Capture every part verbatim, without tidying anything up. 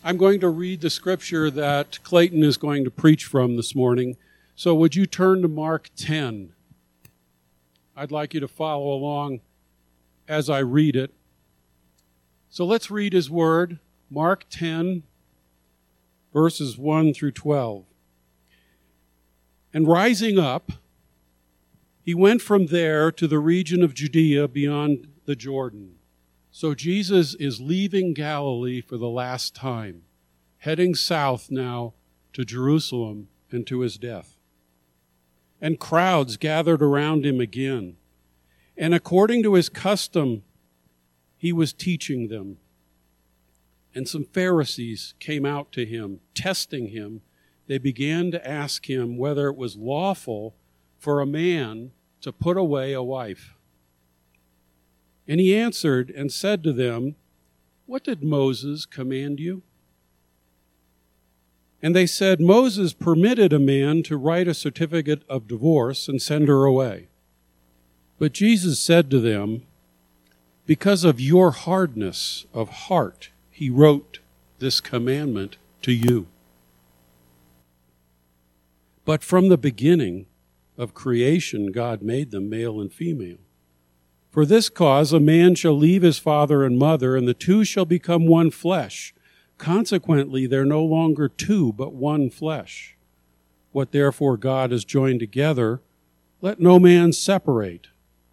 I'm going to read the scripture that Clayton is going to preach from this morning. So would you turn to Mark ten? I'd like you to follow along as I read it. So let's read his word, Mark ten, verses one through twelve. And rising up, he went from there to the region of Judea beyond the Jordan. So Jesus is leaving Galilee for the last time, heading south now to Jerusalem and to his death. And crowds gathered around him again. And according to his custom, he was teaching them. And some Pharisees came out to him, testing him. They began to ask him whether it was lawful for a man to put away a wife. And he answered and said to them, "What did Moses command you?" And they said, "Moses permitted a man to write a certificate of divorce and send her away." But Jesus said to them, "Because of your hardness of heart, he wrote this commandment to you. But from the beginning of creation, God made them male and female. For this cause a man shall leave his father and mother, and the two shall become one flesh. Consequently, they're no longer two, but one flesh. What therefore God has joined together, let no man separate."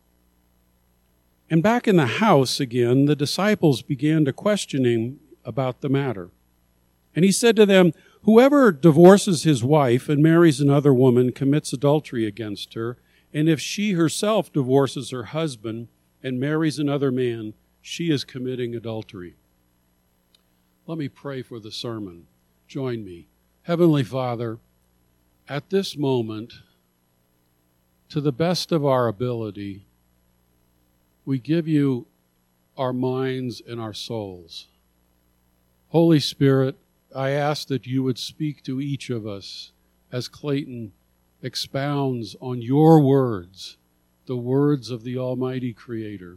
And back in the house again, the disciples began to question him about the matter. And he said to them, "Whoever divorces his wife and marries another woman commits adultery against her. And if she herself divorces her husband and marries another man, she is committing adultery." Let me pray for the sermon. Join me. Heavenly Father, at this moment, to the best of our ability, we give you our minds and our souls. Holy Spirit, I ask that you would speak to each of us as Clayton expounds on your words, the words of the Almighty Creator.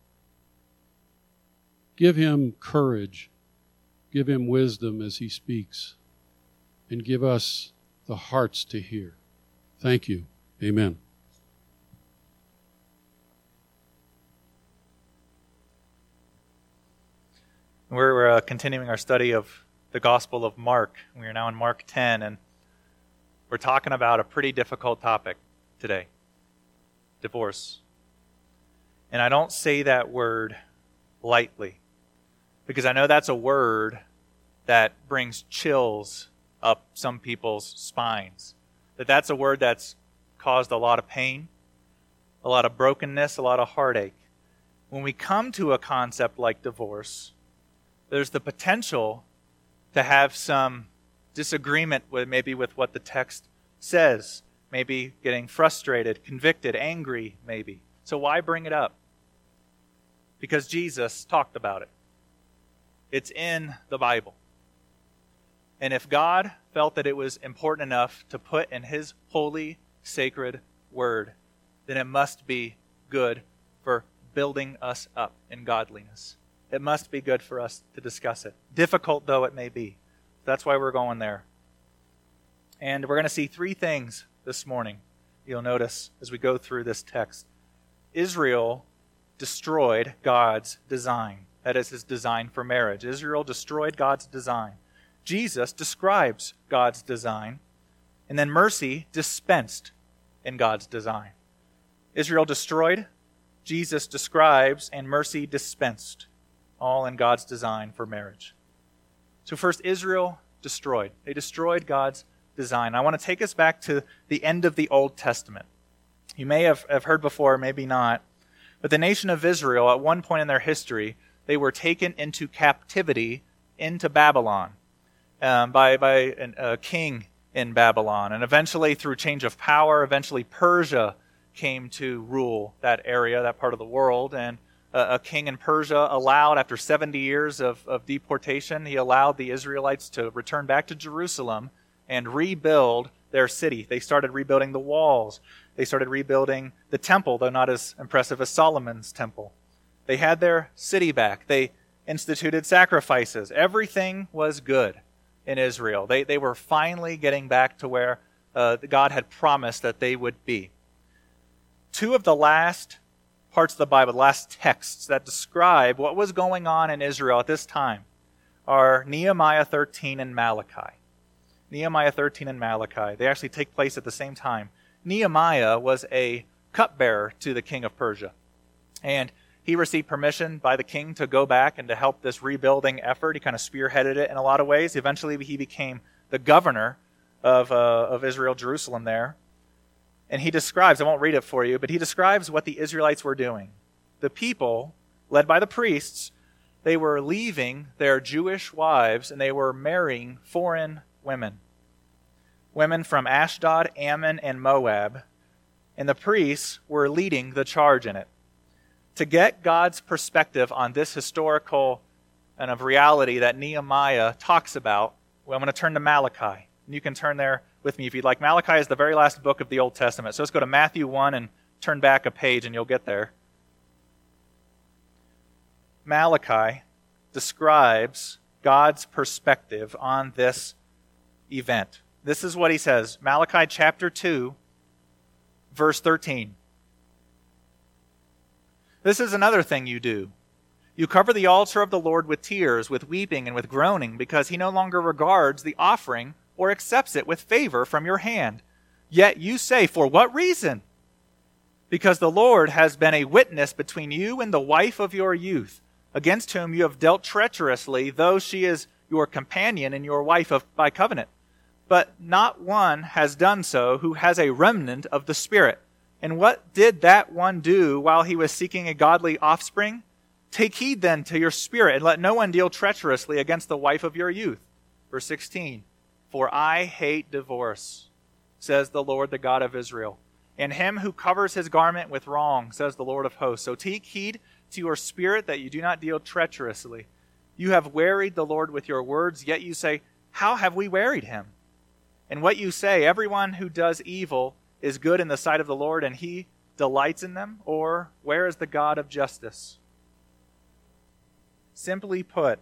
Give him courage, give him wisdom as he speaks, and give us the hearts to hear. Thank you. Amen. We're uh, continuing our study of the Gospel of Mark. We are now in Mark ten, and we're talking about a pretty difficult topic today, divorce. And I don't say that word lightly, because I know that's a word that brings chills up some people's spines. That that's a word that's caused a lot of pain, a lot of brokenness, a lot of heartache. When we come to a concept like divorce, there's the potential to have some disagreement with maybe with what the text says, maybe getting frustrated, convicted, angry, maybe. So why bring it up? Because Jesus talked about it. It's in the Bible. And if God felt that it was important enough to put in his holy, sacred word, then it must be good for building us up in godliness. It must be good for us to discuss it, difficult though it may be. That's why we're going there. And we're going to see three things this morning, you'll notice as we go through this text. Israel destroyed God's design. That is his design for marriage. Israel destroyed God's design. Jesus describes God's design. And then mercy dispensed in God's design. Israel destroyed, Jesus describes, and mercy dispensed. All in God's design for marriage. So first, Israel destroyed. They destroyed God's design. I want to take us back to the end of the Old Testament. You may have, have heard before, maybe not, but the nation of Israel, at one point in their history, they were taken into captivity into Babylon um, by, by an, a king in Babylon. And eventually, through change of power, eventually Persia came to rule that area, that part of the world, and a king in Persia allowed, after seventy years of, of deportation, he allowed the Israelites to return back to Jerusalem and rebuild their city. They started rebuilding the walls. They started rebuilding the temple, though not as impressive as Solomon's temple. They had their city back. They instituted sacrifices. Everything was good in Israel. They, they were finally getting back to where uh, God had promised that they would be. Two of the last parts of the Bible, the last texts that describe what was going on in Israel at this time are Nehemiah thirteen and Malachi. Nehemiah thirteen and Malachi. They actually take place at the same time. Nehemiah was a cupbearer to the king of Persia. And he received permission by the king to go back and to help this rebuilding effort. He kind of spearheaded it in a lot of ways. Eventually he became the governor of, uh, of Israel, Jerusalem there. And he describes, I won't read it for you, but he describes what the Israelites were doing. The people, led by the priests, they were leaving their Jewish wives and they were marrying foreign women. Women from Ashdod, Ammon, and Moab. And the priests were leading the charge in it. To get God's perspective on this historical and of reality that Nehemiah talks about, well, I'm going to turn to Malachi. And you can turn there with me if you'd like. Malachi is the very last book of the Old Testament. So let's go to Matthew one and turn back a page and you'll get there. Malachi describes God's perspective on this event. This is what he says. Malachi chapter two, verse thirteen. This is another thing you do. You cover the altar of the Lord with tears, with weeping, and with groaning, because he no longer regards the offering or accepts it with favor from your hand. Yet you say, for what reason? Because the Lord has been a witness between you and the wife of your youth, against whom you have dealt treacherously, though she is your companion and your wife of, by covenant. But not one has done so who has a remnant of the Spirit. And what did that one do while he was seeking a godly offspring? Take heed then to your spirit, and let no one deal treacherously against the wife of your youth. Verse sixteen. For I hate divorce, says the Lord, the God of Israel, and him who covers his garment with wrong, says the Lord of hosts. So take heed to your spirit that you do not deal treacherously. You have wearied the Lord with your words, yet you say, how have we wearied him? And what you say, everyone who does evil is good in the sight of the Lord, and he delights in them? Or where is the God of justice? Simply put,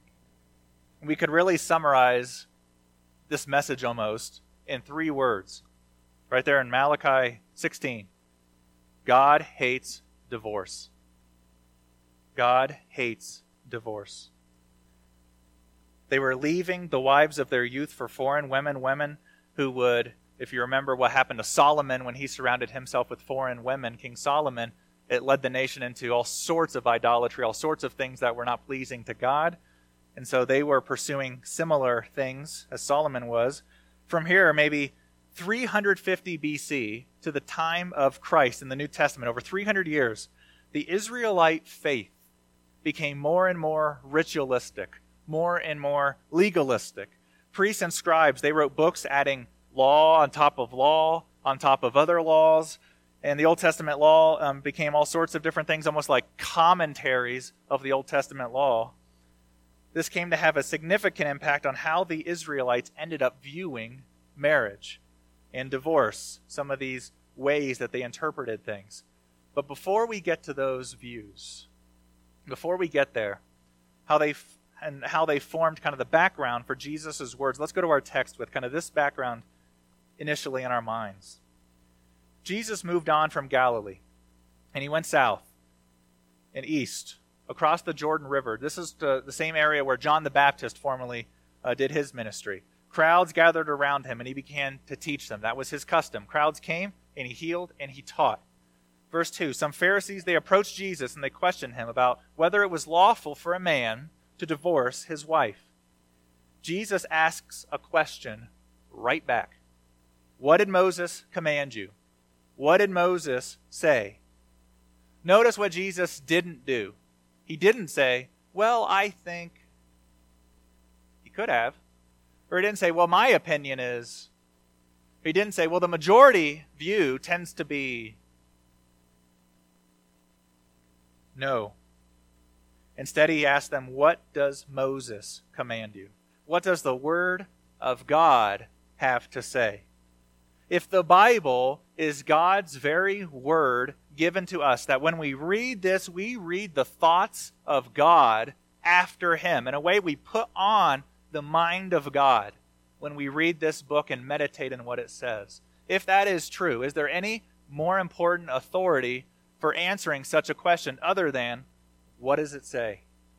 we could really summarize this message almost in three words. Right there in Malachi sixteen. God hates divorce. God hates divorce. They were leaving the wives of their youth for foreign women, women who would, if you remember what happened to Solomon when he surrounded himself with foreign women, King Solomon, it led the nation into all sorts of idolatry, all sorts of things that were not pleasing to God. And so they were pursuing similar things as Solomon was. From here, maybe three hundred fifty B C to the time of Christ in the New Testament, over three hundred years, the Israelite faith became more and more ritualistic, more and more legalistic. Priests and scribes, they wrote books adding law on top of law, on top of other laws. And the Old Testament law um, became all sorts of different things, almost like commentaries of the Old Testament law. This came to have a significant impact on how the Israelites ended up viewing marriage and divorce, some of these ways that they interpreted things. But before we get to those views, before we get there, how they f- and how they formed kind of the background for Jesus' words, let's go to our text with kind of this background initially in our minds. Jesus moved on from Galilee, and he went south and east, across the Jordan River. This is the, the same area where John the Baptist formerly uh, did his ministry. Crowds gathered around him, and he began to teach them. That was his custom. Crowds came, and he healed, and he taught. Verse two, some Pharisees, they approached Jesus, and they questioned him about whether it was lawful for a man to divorce his wife. Jesus asks a question right back. What did Moses command you? What did Moses say? Notice what Jesus didn't do. He didn't say, well, I think. He could have. Or he didn't say, well, my opinion is. He didn't say, well, the majority view tends to be. No. Instead, he asked them, what does Moses command you? What does the Word of God have to say? If the Bible is God's very word given to us, that when we read this, we read the thoughts of God, after him. In a way, we put on the mind of God when we read this book and meditate on what it says. If that is true, is there any more important authority for answering such a question other than, what does it say?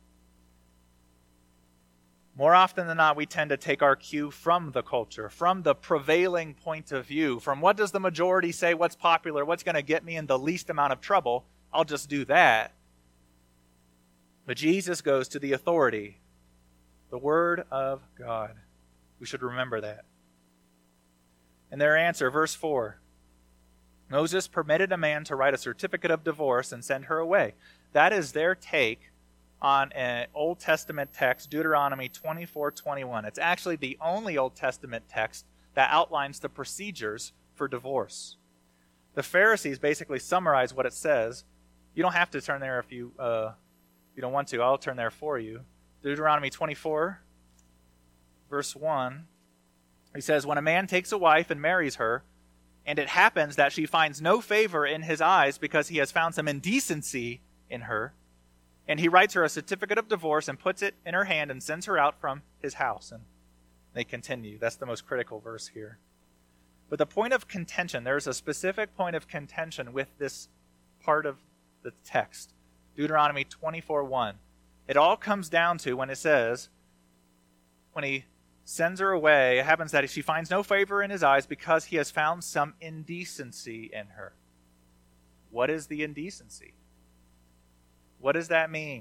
More often than not, we tend to take our cue from the culture, from the prevailing point of view, from what does the majority say, what's popular, what's going to get me in the least amount of trouble, I'll just do that. But Jesus goes to the authority, the Word of God. We should remember that. And their answer, verse four, Moses permitted a man to write a certificate of divorce and send her away. That is their take on an Old Testament text, Deuteronomy twenty-four twenty-one. It's actually the only Old Testament text that outlines the procedures for divorce. The Pharisees basically summarize what it says. You don't have to turn there if you, uh, if you don't want to. I'll turn there for you. Deuteronomy twenty-four, verse one. He says, when a man takes a wife and marries her, and it happens that she finds no favor in his eyes because he has found some indecency in her, and he writes her a certificate of divorce and puts it in her hand and sends her out from his house. And they continue. That's the most critical verse here. But the point of contention, there's a specific point of contention with this part of the text. Deuteronomy twenty-four one. It all comes down to when it says, when he sends her away, it happens that she finds no favor in his eyes because he has found some indecency in her. What is the indecency? What does that mean?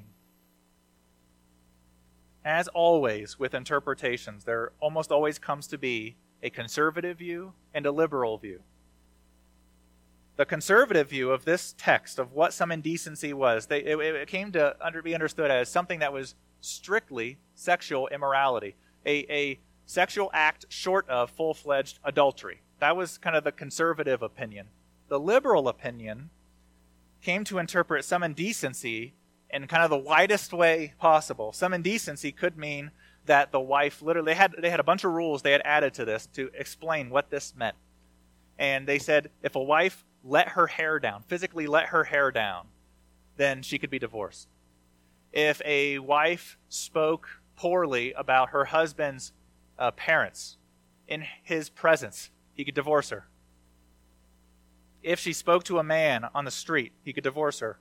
As always with interpretations, there almost always comes to be a conservative view and a liberal view. The conservative view of this text, of what some indecency was, they, it, it came to under, be understood as something that was strictly sexual immorality. A, a sexual act short of full-fledged adultery. That was kind of the conservative opinion. The liberal opinion came to interpret some indecency in kind of the widest way possible. Some indecency could mean that the wife literally, they had, they had a bunch of rules they had added to this to explain what this meant. And they said if a wife let her hair down, physically let her hair down, then she could be divorced. If a wife spoke poorly about her husband's uh, parents in his presence, he could divorce her. If she spoke to a man on the street, he could divorce her.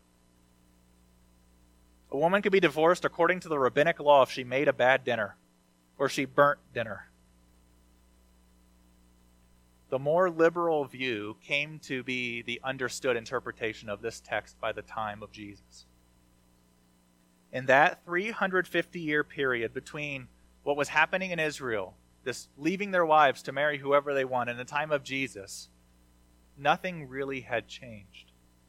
A woman could be divorced according to the rabbinic law if she made a bad dinner or she burnt dinner. The more liberal view came to be the understood interpretation of this text by the time of Jesus. In that three hundred fifty year period between what was happening in Israel, this leaving their wives to marry whoever they want, in the time of Jesus, nothing really had changed.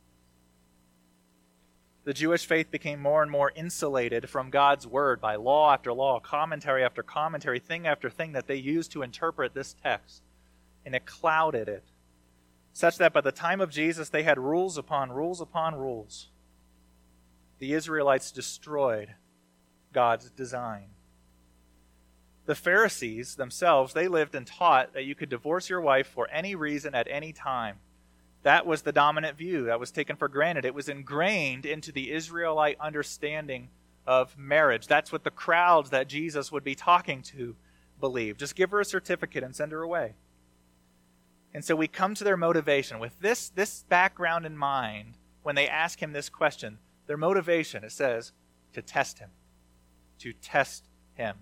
The Jewish faith became more and more insulated from God's word by law after law, commentary after commentary, thing after thing that they used to interpret this text. And it clouded it, such that by the time of Jesus they had rules upon rules upon rules. The Israelites destroyed God's design. The Pharisees themselves, they lived and taught that you could divorce your wife for any reason at any time. That was the dominant view that was taken for granted. It was ingrained into the Israelite understanding of marriage. That's what the crowds that Jesus would be talking to believed. Just give her a certificate and send her away. And so we come to their motivation. With this, this background in mind, when they ask him this question, their motivation, it says, to test him. To test him.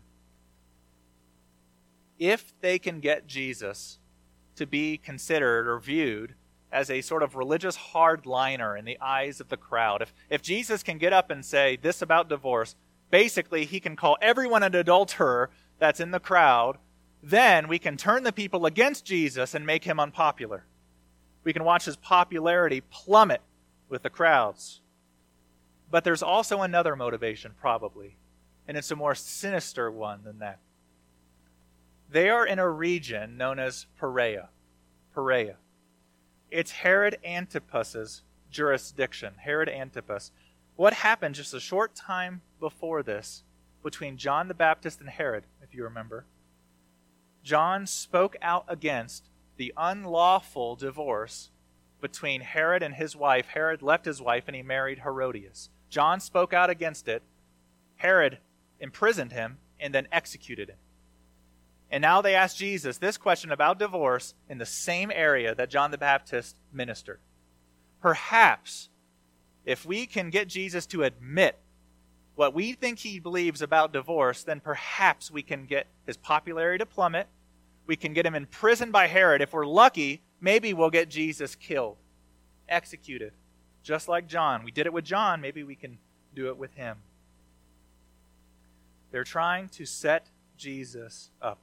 If they can get Jesus to be considered or viewed as a sort of religious hardliner in the eyes of the crowd, if, if Jesus can get up and say this about divorce, basically he can call everyone an adulterer that's in the crowd, then we can turn the people against Jesus and make him unpopular. We can watch his popularity plummet with the crowds. But there's also another motivation, probably, and it's a more sinister one than that. They are in a region known as Perea. Perea. It's Herod Antipas's jurisdiction. Herod Antipas. What happened just a short time before this between John the Baptist and Herod, if you remember? John spoke out against the unlawful divorce between Herod and his wife. Herod left his wife and he married Herodias. John spoke out against it, Herod imprisoned him and then executed him. And now they ask Jesus this question about divorce in the same area that John the Baptist ministered. Perhaps if we can get Jesus to admit what we think he believes about divorce, then perhaps we can get his popularity to plummet. We can get him imprisoned by Herod. If we're lucky, maybe we'll get Jesus killed, executed. Just like John. We did it with John. Maybe we can do it with him. They're trying to set Jesus up.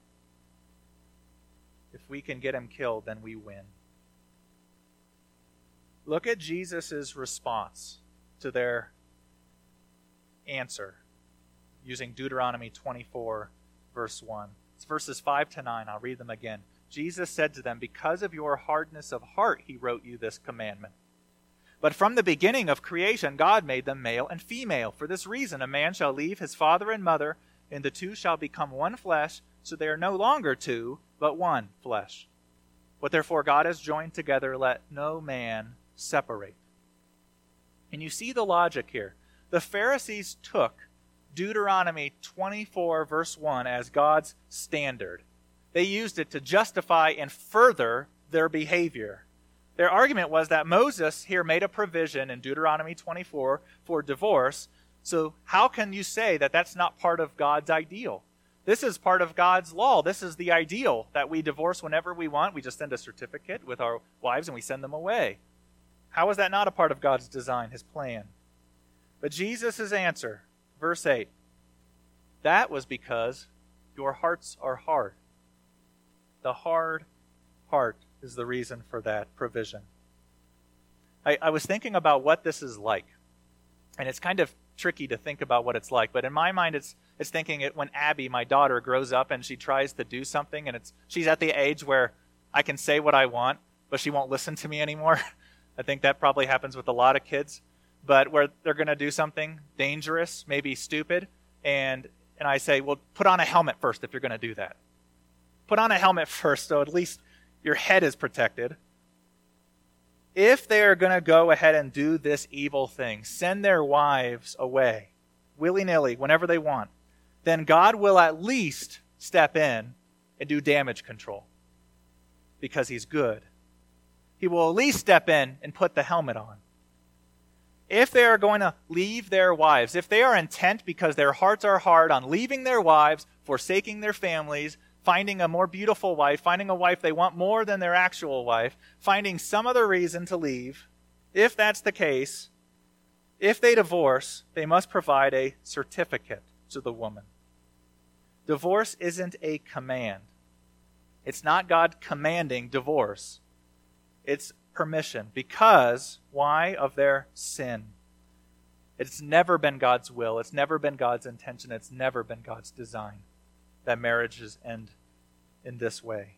If we can get him killed, then we win. Look at Jesus' response to their answer using Deuteronomy twenty-four, verse one. It's verses five to nine. I'll read them again. Jesus said to them, "Because of your hardness of heart, he wrote you this commandment. But from the beginning of creation, God made them male and female. For this reason, a man shall leave his father and mother, and the two shall become one flesh, so they are no longer two, but one flesh. What therefore God has joined together, let no man separate." And you see the logic here. The Pharisees took Deuteronomy twenty-four, verse one as God's standard. They used it to justify and further their behavior. Their argument was that Moses here made a provision in Deuteronomy twenty-four for divorce, so how can you say that that's not part of God's ideal? This is part of God's law. This is the ideal, that we divorce whenever we want. We just send a certificate with our wives and we send them away. How is that not a part of God's design, his plan? But Jesus' answer, verse eight, that was because your hearts are hard. The hard heart is the reason for that provision. I, I was thinking about what this is like. And it's kind of tricky to think about what it's like. But in my mind, it's it's thinking it when Abby, my daughter, grows up and she tries to do something. And it's she's at the age where I can say what I want, but she won't listen to me anymore. I think that probably happens with a lot of kids. But where they're going to do something dangerous, maybe stupid. And, and I say, well, put on a helmet first if you're going to do that. Put on a helmet first so at least your head is protected. If they are going to go ahead and do this evil thing, send their wives away, willy-nilly, whenever they want, then God will at least step in and do damage control because he's good. He will at least step in and put the helmet on. If they are going to leave their wives, if they are intent because their hearts are hard on leaving their wives, forsaking their families, finding a more beautiful wife, finding a wife they want more than their actual wife, finding some other reason to leave, if that's the case, if they divorce, they must provide a certificate to the woman. Divorce isn't a command. It's not God commanding divorce. It's permission. Because, why? Of their sin. It's never been God's will. It's never been God's intention. It's never been God's design that marriages end in this way.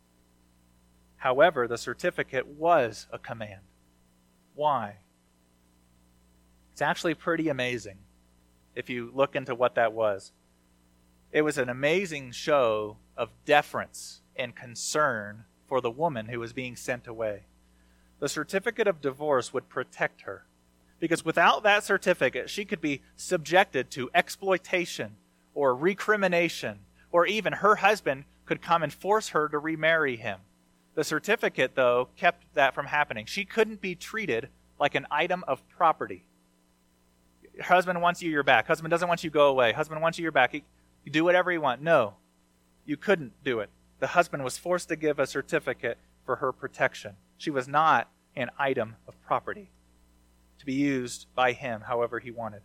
However, the certificate was a command. Why? It's actually pretty amazing if you look into what that was. It was an amazing show of deference and concern for the woman who was being sent away. The certificate of divorce would protect her, because without that certificate, she could be subjected to exploitation or recrimination, or even her husband could come and force her to remarry him. The certificate, though, kept that from happening. She couldn't be treated like an item of property. Husband wants you, you're back. Husband doesn't want you, go away. Husband wants you, you're back. You do whatever you want. No, you couldn't do it. The husband was forced to give a certificate for her protection. She was not an item of property to be used by him however he wanted.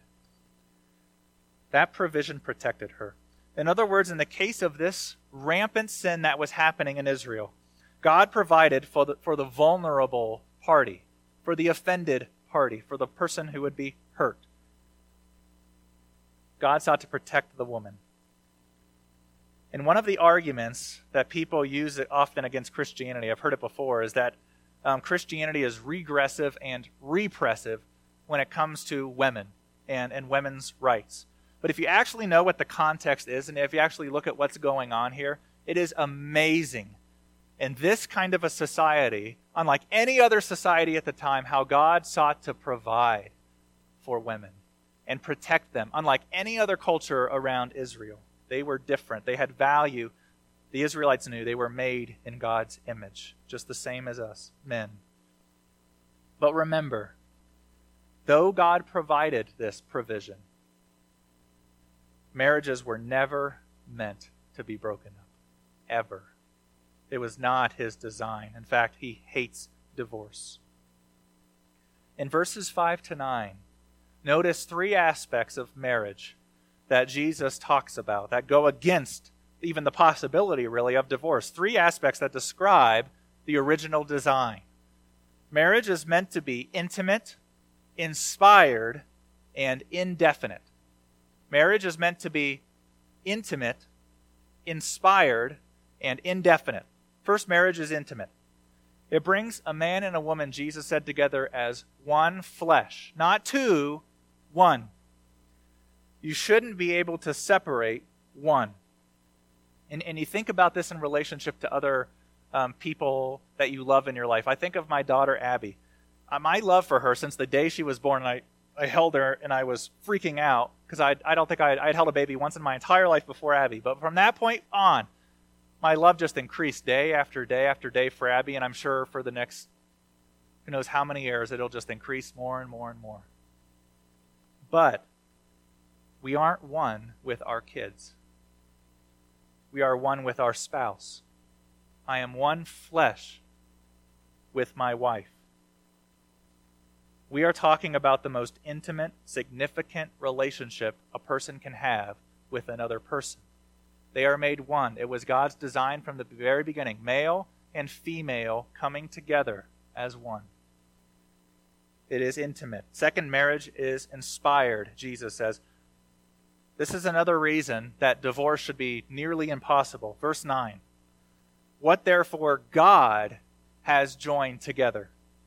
That provision protected her. In other words, in the case of this rampant sin that was happening in Israel, God provided for the, for the vulnerable party, for the offended party, for the person who would be hurt. God sought to protect the woman. And one of the arguments that people use often against Christianity, I've heard it before, is that um, Christianity is regressive and repressive when it comes to women and, and women's rights. But if you actually know what the context is, and if you actually look at what's going on here, it is amazing in this kind of a society, unlike any other society at the time, how God sought to provide for women and protect them. Unlike any other culture around Israel, they were different. They had value. The Israelites knew they were made in God's image, just the same as us, men. But remember, though God provided this provision, marriages were never meant to be broken up, ever. It was not his design. In fact, he hates divorce. In verses five to nine, notice three aspects of marriage that Jesus talks about that go against even the possibility, really, of divorce. Three aspects that describe the original design. Marriage is meant to be intimate, inspired, and indefinite. Marriage is meant to be intimate, inspired, and indefinite. First, marriage is intimate. It brings a man and a woman, Jesus said, together as one flesh. Not two, one. You shouldn't be able to separate one. And, and you think about this in relationship to other um, people that you love in your life. I think of my daughter, Abby. Uh, my love for her since the day she was born, and I, I held her and I was freaking out because I I don't think I I'd held a baby once in my entire life before Abby. But from that point on, my love just increased day after day after day for Abby, and I'm sure for the next who knows how many years it'll just increase more and more and more. But we aren't one with our kids. We are one with our spouse. I am one flesh with my wife. We are talking about the most intimate, significant relationship a person can have with another person. They are made one. It was God's design from the very beginning. Male and female coming together as one. It is intimate. Second, marriage is inspired, Jesus says. This is another reason that divorce should be nearly impossible. Verse nine. What therefore God has joined together.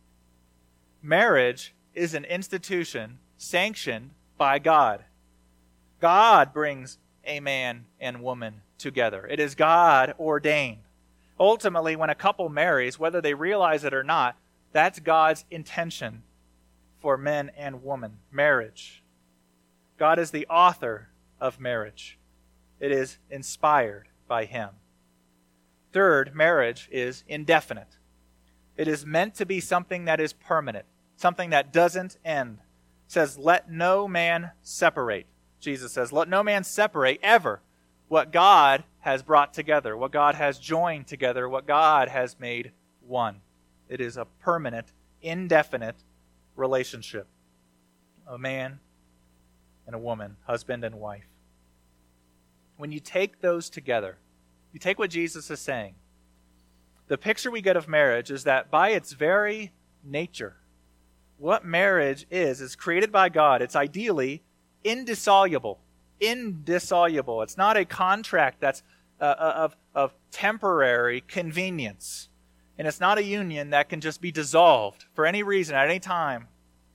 Marriage is an institution sanctioned by God. God brings a man and woman together. It is God ordained. Ultimately, when a couple marries, whether they realize it or not, that's God's intention for men and women, marriage. God is the author of marriage. It is inspired by him. Third, marriage is indefinite. It is meant to be something that is permanent, something that doesn't end. It says, let no man separate. Jesus says, let no man separate ever what God has brought together, what God has joined together, what God has made one. It is a permanent, indefinite relationship. A man and a woman, husband and wife. When you take those together, you take what Jesus is saying, the picture we get of marriage is that by its very nature, what marriage is, is created by God. It's ideally indissoluble. Indissoluble. It's not a contract that's uh, of, of temporary convenience. And it's not a union that can just be dissolved for any reason at any time.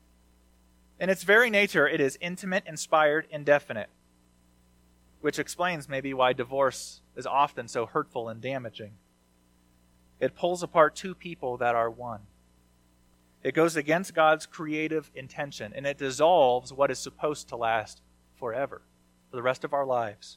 In its very nature, it is intimate, inspired, indefinite. Which explains maybe why divorce is often so hurtful and damaging. It pulls apart two people that are one. It goes against God's creative intention, and it dissolves what is supposed to last forever, for the rest of our lives.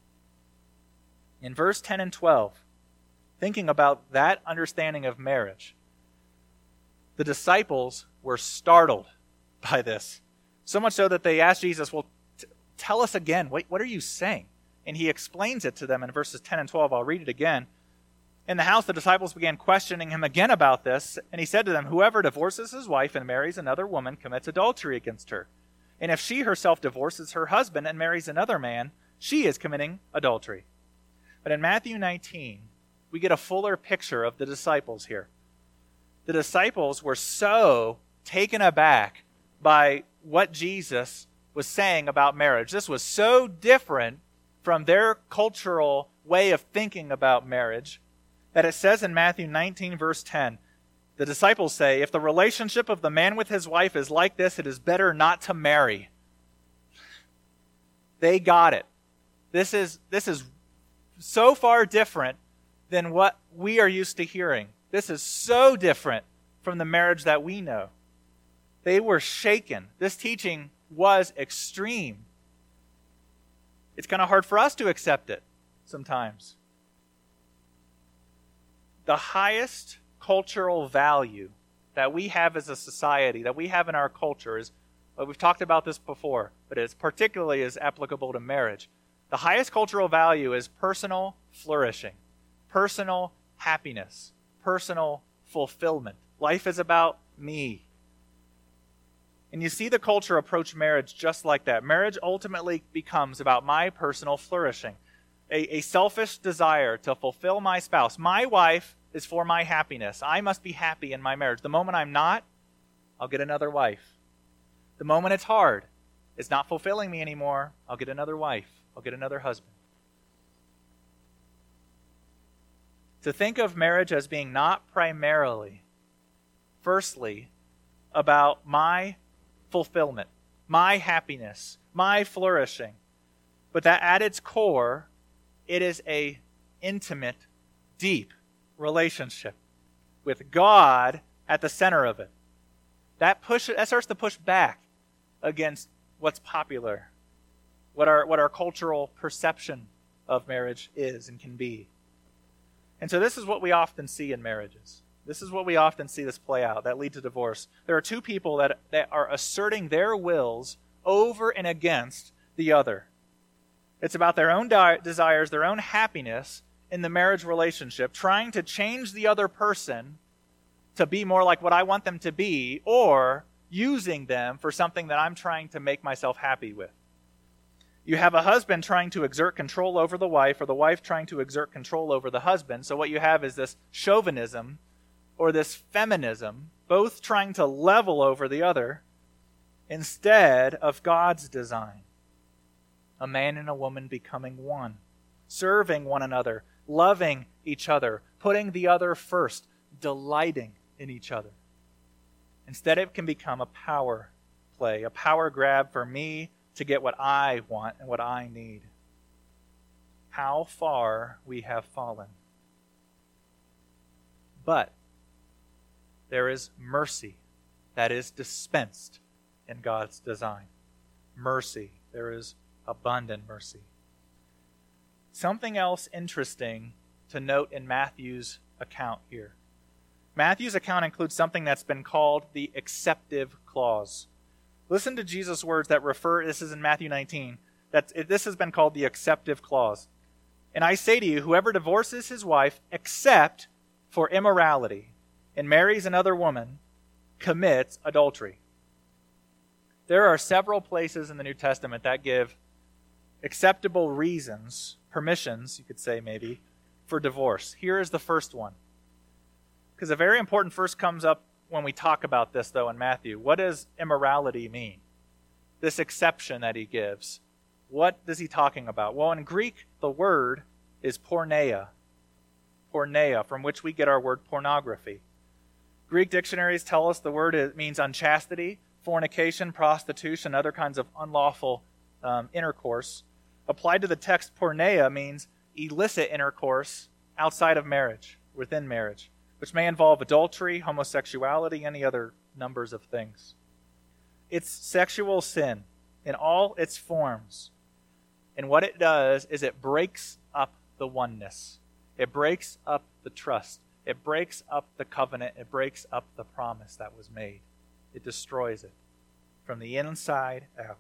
In verse ten and twelve, thinking about that understanding of marriage, the disciples were startled by this. So much so that they asked Jesus, well, t- tell us again, what, what are you saying? And he explains it to them in verses ten and twelve. I'll read it again. In the house, the disciples began questioning him again about this, and he said to them, whoever divorces his wife and marries another woman commits adultery against her. And if she herself divorces her husband and marries another man, she is committing adultery. But in Matthew nineteen, we get a fuller picture of the disciples here. The disciples were so taken aback by what Jesus was saying about marriage. This was so different from their cultural way of thinking about marriage that it says in Matthew nineteen, verse ten, the disciples say, if the relationship of the man with his wife is like this, it is better not to marry. They got it. This is, this is so far different than what we are used to hearing. This is so different from the marriage that we know. They were shaken. This teaching was extreme. It's kind of hard for us to accept it sometimes. The highest cultural value that we have as a society, that we have in our culture is, well, we've talked about this before, but it's particularly is applicable to marriage. The highest cultural value is personal flourishing, personal happiness, personal fulfillment. Life is about me. And you see the culture approach marriage just like that. Marriage ultimately becomes about my personal flourishing, a, a selfish desire to fulfill my spouse. My wife is for my happiness. I must be happy in my marriage. The moment I'm not, I'll get another wife. The moment it's hard, it's not fulfilling me anymore, I'll get another wife. I'll get another husband. To think of marriage as being not primarily, firstly, about my fulfillment, my happiness, my flourishing, but that at its core, it is a intimate, deep relationship with God at the center of it. That push that starts to push back against what's popular, what our what our cultural perception of marriage is and can be. And so this is what we often see in marriages. This is what we often see this play out that lead to divorce. There are two people that, that are asserting their wills over and against the other. It's about their own di- desires, their own happiness in the marriage relationship, trying to change the other person to be more like what I want them to be, or using them for something that I'm trying to make myself happy with. You have a husband trying to exert control over the wife, or the wife trying to exert control over the husband. So what you have is this chauvinism or this feminism, both trying to level over the other instead of God's design. A man and a woman becoming one, serving one another, loving each other, putting the other first, delighting in each other. Instead, it can become a power play, a power grab for me to get what I want and what I need. How far we have fallen. But there is mercy that is dispensed in God's design. Mercy. There is abundant mercy. Something else interesting to note in Matthew's account here. Matthew's account includes something that's been called the acceptive clause. Listen to Jesus' words that refer, this is in Matthew nineteen, that this has been called the acceptive clause. And I say to you, whoever divorces his wife except for immorality and marries another woman commits adultery. There are several places in the New Testament that give acceptable reasons, permissions, you could say maybe, for divorce. Here is the first one. Because a very important verse comes up when we talk about this, though, in Matthew. What does immorality mean? This exception that he gives. What is he talking about? Well, in Greek, the word is porneia. Porneia, from which we get our word pornography. Greek dictionaries tell us the word is, means unchastity, fornication, prostitution, other kinds of unlawful um, intercourse. Applied to the text, porneia means illicit intercourse outside of marriage, within marriage, which may involve adultery, homosexuality, any other numbers of things. It's sexual sin in all its forms. And what it does is it breaks up the oneness. It breaks up the trust. It breaks up the covenant. It breaks up the promise that was made. It destroys it from the inside out.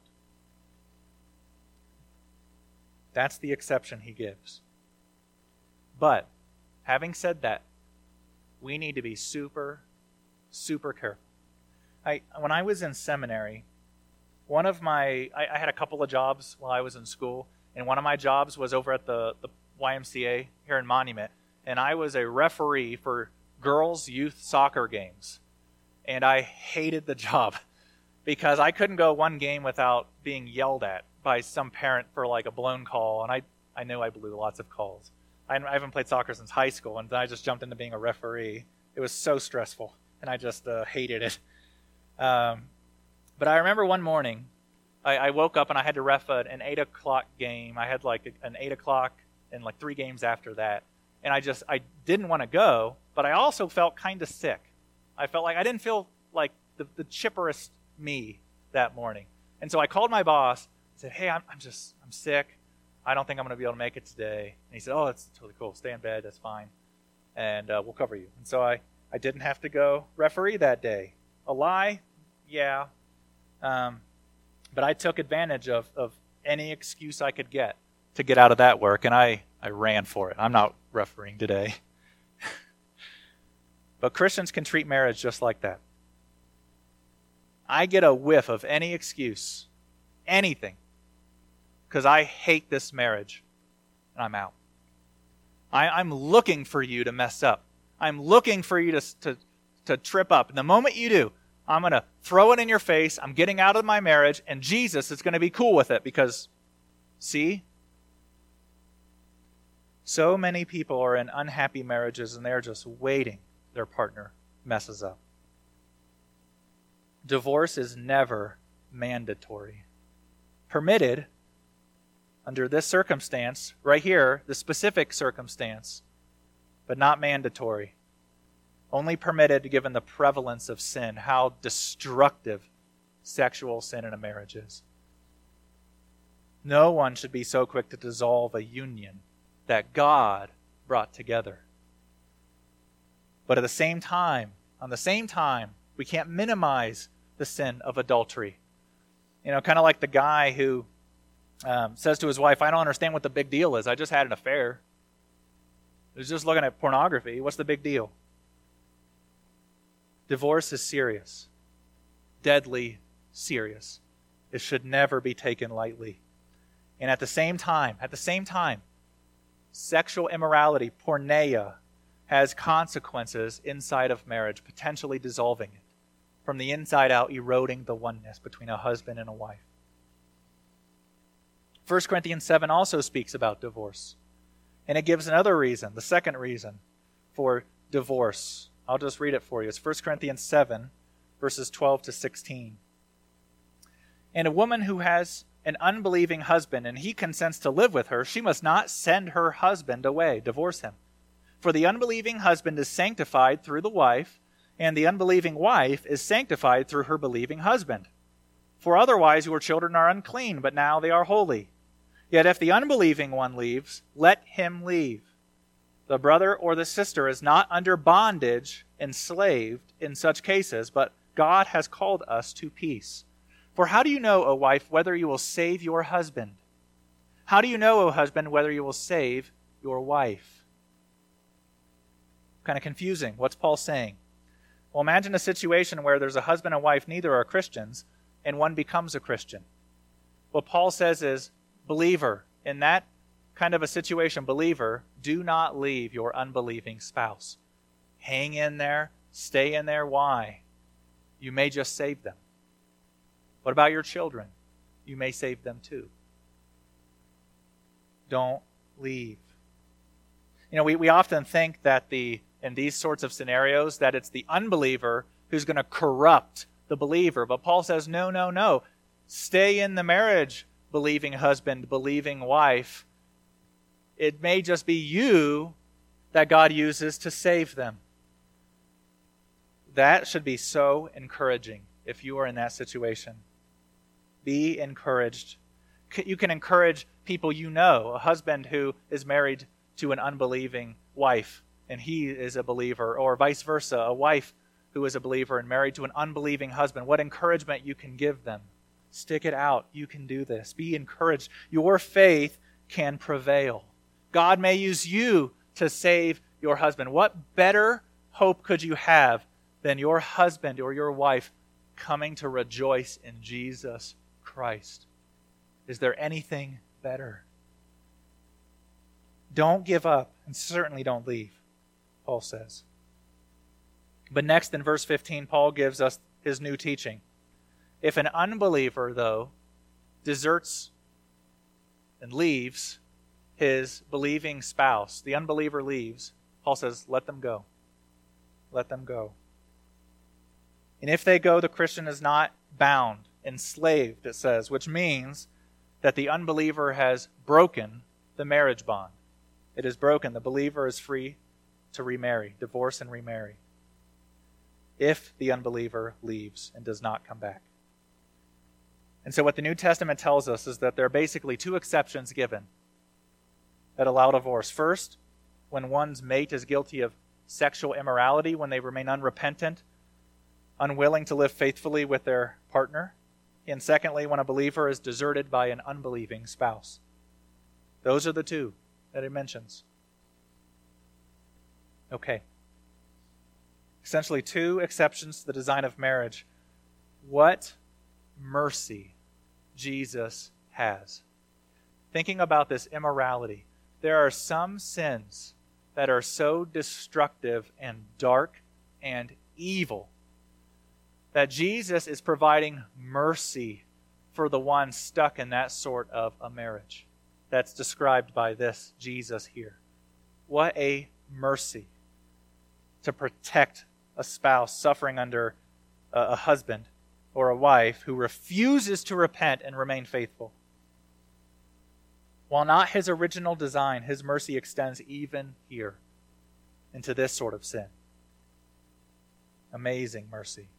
That's the exception he gives. But, having said that, we need to be super, super careful. I, when I was in seminary, one of my, I, I had a couple of jobs while I was in school, and one of my jobs was over at the, the Y M C A here in Monument, and I was a referee for girls' youth soccer games. And I hated the job because I couldn't go one game without being yelled at by some parent for like a blown call, and I, I knew I blew lots of calls. I, I haven't played soccer since high school, and then I just jumped into being a referee. It was so stressful, and I just uh, hated it. Um, but I remember one morning, I, I woke up and I had to ref a, an eight o'clock game. I had like a, an eight o'clock and like three games after that, and I just I didn't want to go, but I also felt kind of sick. I felt like I didn't feel like the, the chipperest me that morning. And so I called my boss and said, hey, I'm, I'm just, I'm sick. I don't think I'm going to be able to make it today. And he said, oh, that's totally cool. Stay in bed. That's fine. And uh, we'll cover you. And so I, I didn't have to go referee that day. A lie? Yeah. Um, but I took advantage of, of any excuse I could get to get out of that work, and I, I ran for it. I'm not refereeing today. But Christians can treat marriage just like that. I get a whiff of any excuse, anything, because I hate this marriage, and I'm out. I, I'm looking for you to mess up. I'm looking for you to, to, to trip up. And the moment you do, I'm going to throw it in your face. I'm getting out of my marriage, and Jesus is going to be cool with it because, see? So many people are in unhappy marriages, and they're just waiting their partner messes up. Divorce is never mandatory. Permitted under this circumstance, right here, the specific circumstance, but not mandatory. Only permitted given the prevalence of sin, how destructive sexual sin in a marriage is. No one should be so quick to dissolve a union that God brought together. But at the same time, on the same time, we can't minimize the sin of adultery. You know, kind of like the guy who um, says to his wife, I don't understand what the big deal is. I just had an affair. I was just looking at pornography. What's the big deal? Divorce is serious. Deadly serious. It should never be taken lightly. And at the same time, at the same time, sexual immorality, porneia, has consequences inside of marriage, potentially dissolving it. From the inside out, eroding the oneness between a husband and a wife. First Corinthians seven also speaks about divorce. And it gives another reason, the second reason for divorce. I'll just read it for you. It's First Corinthians seven, verses twelve to sixteen. And a woman who has an unbelieving husband, and he consents to live with her, she must not send her husband away, divorce him. For the unbelieving husband is sanctified through the wife, and the unbelieving wife is sanctified through her believing husband. For otherwise your children are unclean, but now they are holy. Yet if the unbelieving one leaves, let him leave. The brother or the sister is not under bondage, enslaved in such cases, but God has called us to peace. For how do you know, O wife, whether you will save your husband? How do you know, O husband, whether you will save your wife? Kind of confusing. What's Paul saying? Well, imagine a situation where there's a husband and wife, neither are Christians, and one becomes a Christian. What Paul says is, believer, in that kind of a situation, believer, do not leave your unbelieving spouse. Hang in there, stay in there. Why? You may just save them. What about your children? You may save them too. Don't leave. You know, we, we often think that the in these sorts of scenarios that it's the unbeliever who's going to corrupt the believer. But Paul says, no, no, no. Stay in the marriage, believing husband, believing wife. It may just be you that God uses to save them. That should be so encouraging if you are in that situation. Be encouraged. You can encourage people you know, a husband who is married to an unbelieving wife, and he is a believer, or vice versa, a wife who is a believer and married to an unbelieving husband. What encouragement you can give them. Stick it out. You can do this. Be encouraged. Your faith can prevail. God may use you to save your husband. What better hope could you have than your husband or your wife coming to rejoice in Jesus Christ? Is there anything better? Don't give up, and certainly don't leave, Paul says. But next in verse fifteen, Paul gives us his new teaching. If an unbeliever, though, deserts and leaves his believing spouse, the unbeliever leaves, Paul says, let them go. Let them go. And if they go, the Christian is not bound, enslaved, it says, which means that the unbeliever has broken the marriage bond. It is broken. The believer is free to remarry, divorce and remarry, if the unbeliever leaves and does not come back. And so what the New Testament tells us is that there are basically two exceptions given that allow divorce. First, when one's mate is guilty of sexual immorality, when they remain unrepentant, unwilling to live faithfully with their partner. And secondly, when a believer is deserted by an unbelieving spouse. Those are the two that it mentions. Okay. Essentially two exceptions to the design of marriage. What mercy Jesus has. Thinking about this immorality, there are some sins that are so destructive and dark and evil that Jesus is providing mercy for the one stuck in that sort of a marriage. That's described by this Jesus here. What a mercy to protect a spouse suffering under a, a husband or a wife who refuses to repent and remain faithful. While not his original design, his mercy extends even here into this sort of sin. Amazing mercy.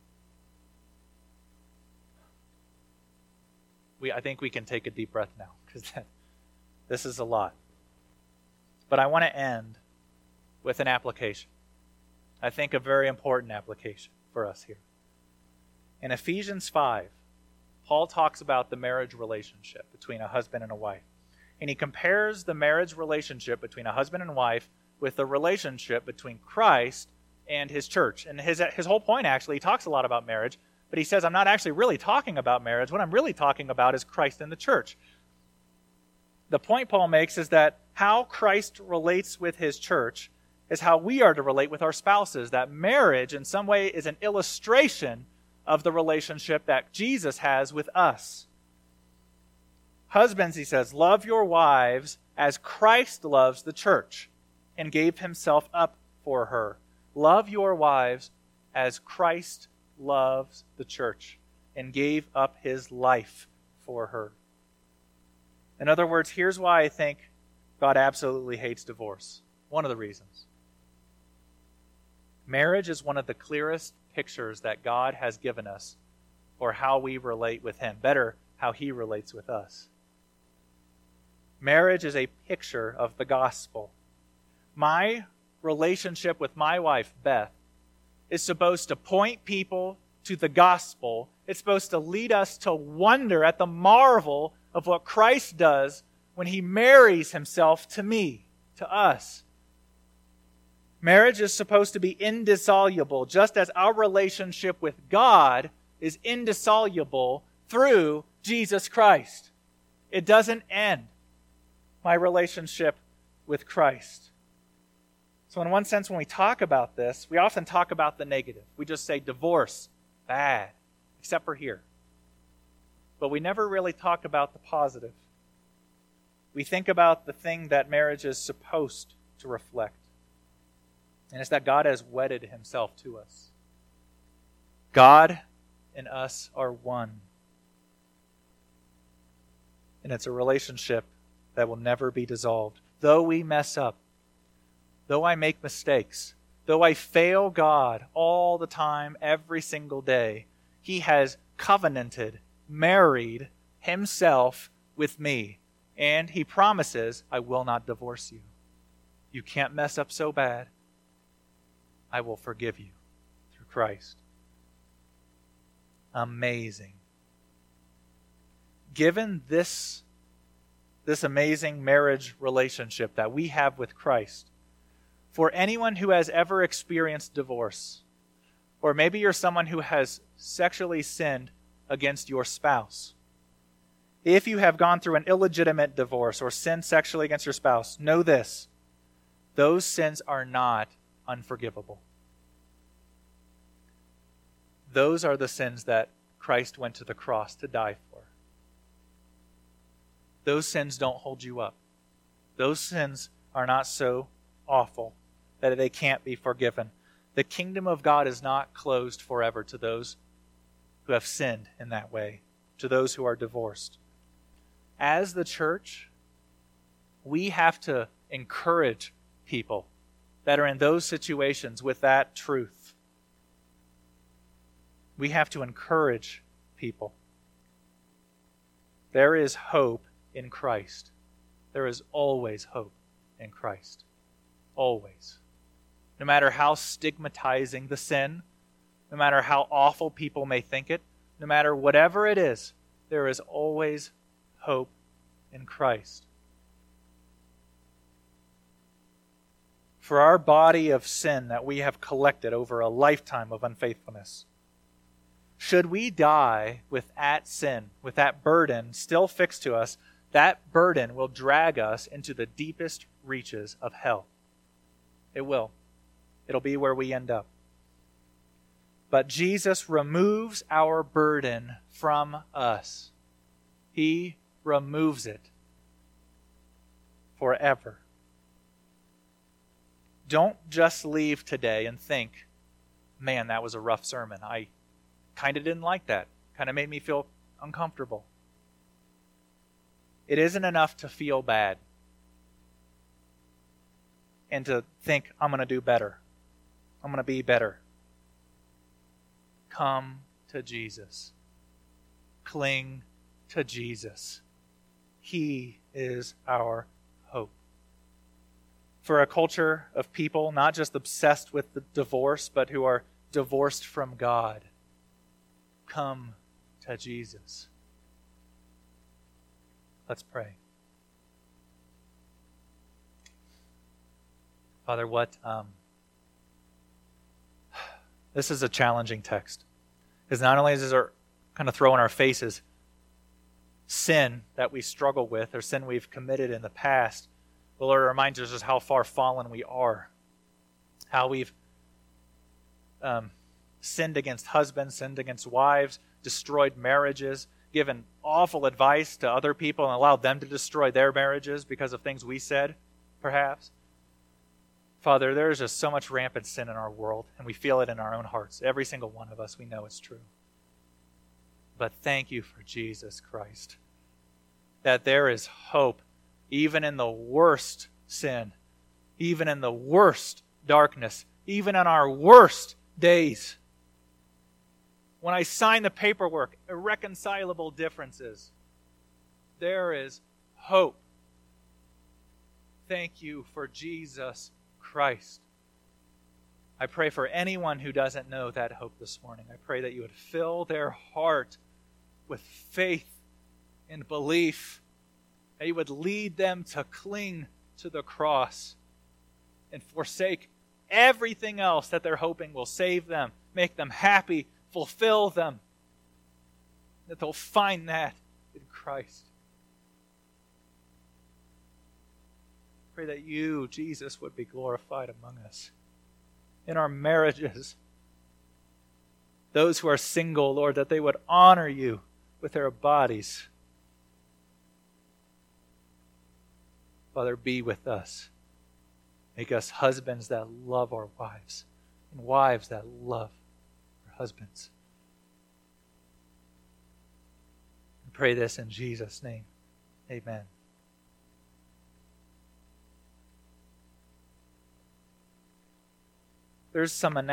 We, I think we can take a deep breath now, because this is a lot. But I want to end with an application. I think a very important application for us here. In Ephesians five, Paul talks about the marriage relationship between a husband and a wife. And he compares the marriage relationship between a husband and wife with the relationship between Christ and his church. And his, his whole point, actually, he talks a lot about marriage, but he says, I'm not actually really talking about marriage. What I'm really talking about is Christ and the church. The point Paul makes is that how Christ relates with his church is how we are to relate with our spouses. That marriage, in some way, is an illustration of the relationship that Jesus has with us. Husbands, he says, love your wives as Christ loves the church and gave himself up for her. Love your wives as Christ loves the church and gave up his life for her. In other words, here's why I think God absolutely hates divorce. One of the reasons. Marriage is one of the clearest pictures that God has given us for how we relate with him. Better, how he relates with us. Marriage is a picture of the gospel. My relationship with my wife, Beth, is supposed to point people to the gospel. It's supposed to lead us to wonder at the marvel of what Christ does when he marries himself to me, to us. Marriage is supposed to be indissoluble, just as our relationship with God is indissoluble through Jesus Christ. It doesn't end my relationship with Christ. So in one sense, when we talk about this, we often talk about the negative. We just say divorce, bad, except for here. But we never really talk about the positive. We think about the thing that marriage is supposed to reflect. And it's that God has wedded himself to us. God and us are one. And it's a relationship that will never be dissolved. Though we mess up, though I make mistakes, though I fail God all the time, every single day, he has covenanted, married himself with me. And he promises, I will not divorce you. You can't mess up so bad. I will forgive you through Christ. Amazing. Given this, this amazing marriage relationship that we have with Christ, for anyone who has ever experienced divorce, or maybe you're someone who has sexually sinned against your spouse, if you have gone through an illegitimate divorce or sinned sexually against your spouse, know this: those sins are not unforgivable. Those are the sins that Christ went to the cross to die for. Those sins don't hold you up. Those sins are not so awful that they can't be forgiven. The kingdom of God is not closed forever to those who have sinned in that way, to those who are divorced. As the church, we have to encourage people that are in those situations with that truth. We have to encourage people. there is hope in Christ. There is always hope in Christ. Always. No matter how stigmatizing the sin, no matter how awful people may think it, no matter whatever it is, there is always hope in Christ. For our body of sin that we have collected over a lifetime of unfaithfulness, should we die with that sin, with that burden still fixed to us, that burden will drag us into the deepest reaches of hell. It will. It'll be where we end up. But Jesus removes our burden from us. He removes it forever. Don't just leave today and think, man, that was a rough sermon. I kind of didn't like that. Kind of made me feel uncomfortable. It isn't enough to feel bad and to think, I'm going to do better. I'm going to be better. Come to Jesus. Cling to Jesus. He is our hope. For a culture of people not just obsessed with the divorce, but who are divorced from God, come to Jesus. Let's pray. Father, what um, this is a challenging text. Because not only does it kind of throw in our faces sin that we struggle with or sin we've committed in the past, but Lord, it reminds us just how far fallen we are. How we've um, sinned against husbands, sinned against wives, destroyed marriages, given awful advice to other people and allowed them to destroy their marriages because of things we said, perhaps. Father, there is just so much rampant sin in our world, and we feel it in our own hearts. Every single one of us, we know it's true. But thank you for Jesus Christ, that there is hope even in the worst sin, even in the worst darkness, even in our worst days. When I sign the paperwork, irreconcilable differences, there is hope. Thank you for Jesus Christ. I pray for anyone who doesn't know that hope this morning. I pray that you would fill their heart with faith and belief, that you would lead them to cling to the cross and forsake everything else that they're hoping will save them, make them happy, fulfill them, that they'll find that in Christ. Pray that you, Jesus, would be glorified among us in our marriages. Those who are single, Lord, that they would honor you with their bodies. Father, be with us. Make us husbands that love our wives and wives that love their husbands. I pray this in Jesus' name. Amen. There's some announcements.